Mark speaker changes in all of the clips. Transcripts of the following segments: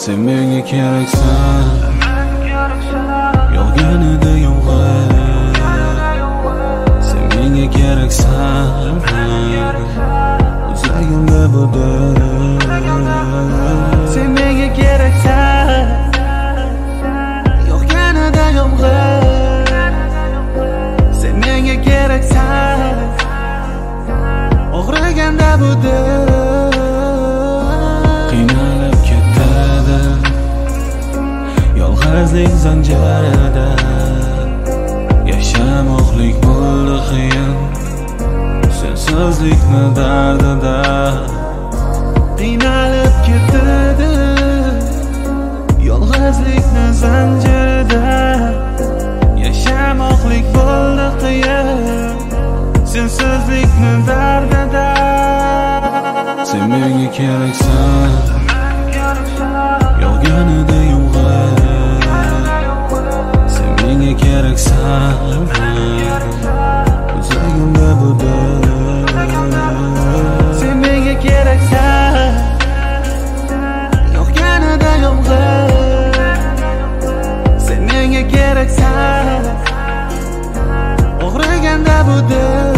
Speaker 1: Sen menga keraksan, yog'ganida yomg'ir. Sen menga keraksan, o'zagimda budar.
Speaker 2: Sen menga keraksan, yog'ganida yomg'ir. Sen menga keraksan, og'riganda budar.
Speaker 1: Qiynalib ketadi yolg'izlik zanjirida, yashamoqlik bo'ldi qiyin sensizlikni dardida.
Speaker 2: Qiynalib ketadi yolg'izlikni zanjirida, yashamoqlik bo'ldi qiyin sensizlikni dardida.
Speaker 1: Sen menga keraksan, yog'ganida yomg'ir. Sen menga keraksan, o'zagimda budar.
Speaker 2: Sen menga keraksan, yog'ganida yomg'ir. Sen menga keraksan, og'riganda budar.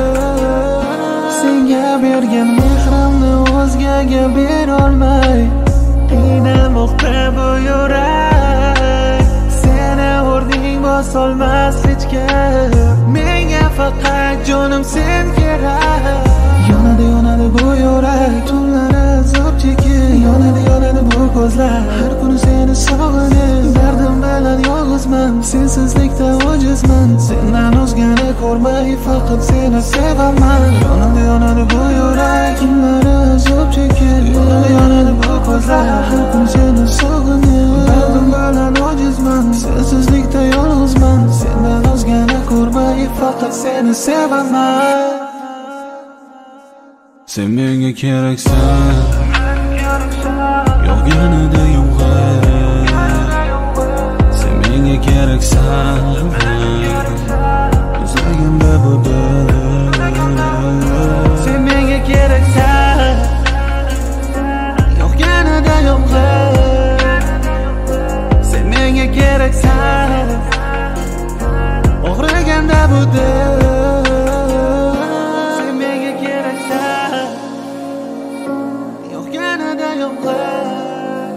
Speaker 2: Senga bergan mehrimni o'zgaga berolmay qiynalmoqda bu yurak. Seni o'rning bosolmas hech kim, menga faqat jonim sen kerak. Yonadi bu yurak, tunlari azob chekib, yonadi bu ko'zlar, har kuni seni sog'inib. Dardim bilan yolg'izman, sensizlikda ojizman. Sendan o'zgani ko'rmay faqat seni sevaman. Yonadi bu yurak, tunlari azob chekib, yonadi bu ko'zlar, har kuni seni sog'inib. Dardim bilan ojizman, sensizlikda yolg'izman. Sendan o'zgani ko'rmay faqat seni sevaman.
Speaker 1: Sen menga keraksan, yog'ganida yomg'ir. Sen menga keraksan, o'zagimda budar.
Speaker 2: Sen menga keraksan, yog'ganida yomg'ir. Sen menga keraksan, og'riganda budar. Sen menga keraksan, yog'ganida yomg'ir.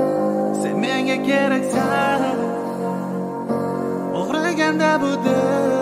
Speaker 2: Sen menga keraksan, og'riganda budar.